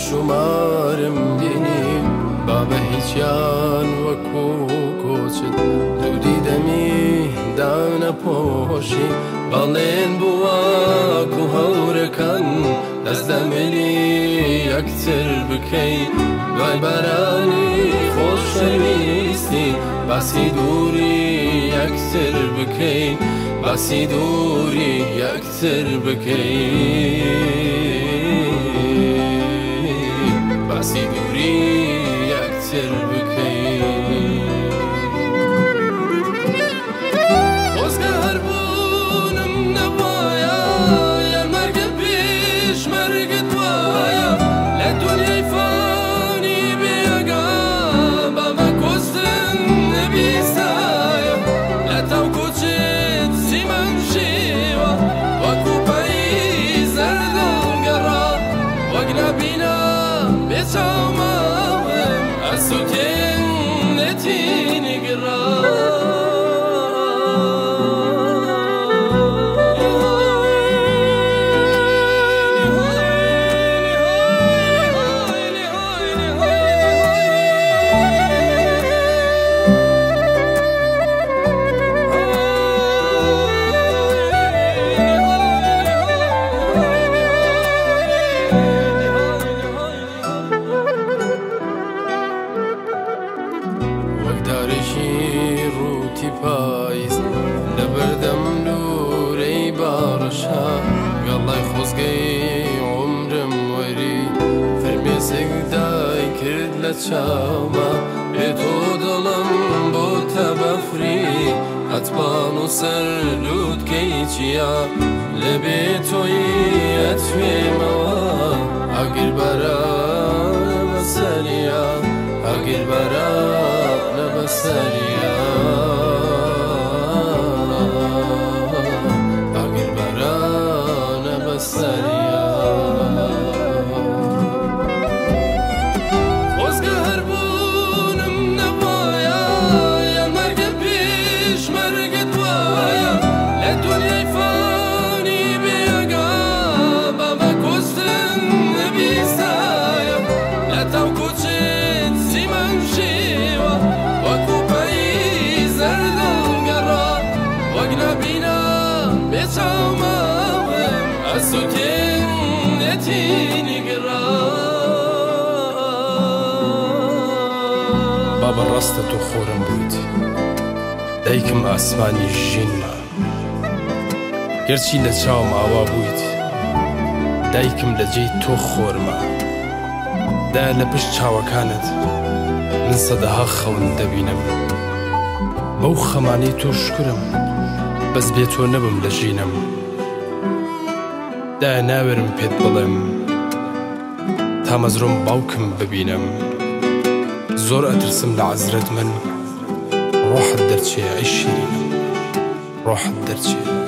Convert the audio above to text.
بێشومارم بینی با بە هیچیان وەکو کۆچت دوودی دەمی دانەپۆشی بەڵێن بووەکو هەورەکان دەست دەمێنی یەکتر بکەین دوای بارانی خۆشەویستی باسی دووری یەکتر بکەین باسی دووری یەکتر بکەین باسی دووری یەکتر بکەین خۆزگە هەربوونم نەوایە یا مەرگە پێش مەرگت وایە لە دنیای فانی بێگا بەمە کۆستن نەبیستایە لە تاو کۆچێت سیمەم شێوە وەکو پەی زەردەڵگەڕا وەک نەبینە بێچاوماوم ئەسووتێن نەتینی گڕا ڕووتی پاییز لە بەردەم نورەی باڕەشا گەڵای خۆزگەی عومرم وەری فرمێسێک دای کرد لە چاومە بێ تۆ دڵم بۆتە بەفری ئەتوان و سەرلووتکەی چییە لەبێ تۆی ئەتوێمەوە ئەگەر بەرانە بەسەریە ئەگەر بەرانە بەسەریە ئەگەر بەرانە بەسەریە خۆزگە هەربوونم نەوایە یا مەرگە پێش مەرگت وایە لە دنیای فانی بێگا بەمە کۆستن نەبیستایە لە تاو کۆچێت سیمەم شێوە وەکو پەی زەردەڵگەڕا وەک نەبینە بێچاوماوم ئەسووتێن نەتینی گڕا بابە ڕاستە تۆ خۆرم بوویت دایکم ئاسمانی ژینمە گەرچی لە چاوم ئاوا بوویت دایکم لە جێی تۆ خۆرمە دا لە پشت چاوەکانت من سەدەها خەون دەبینم بەو خەمانەی تۆ شکرم بەس بێ تۆ نەبم لە ژینم دا ناوێرم پێت بڵێم تا مەزرۆم باوکم ببینم زۆر ئەترسم لە عەزرەت من ڕۆحت دەرچێ ئەی شیرینم ڕۆحت دەرچێ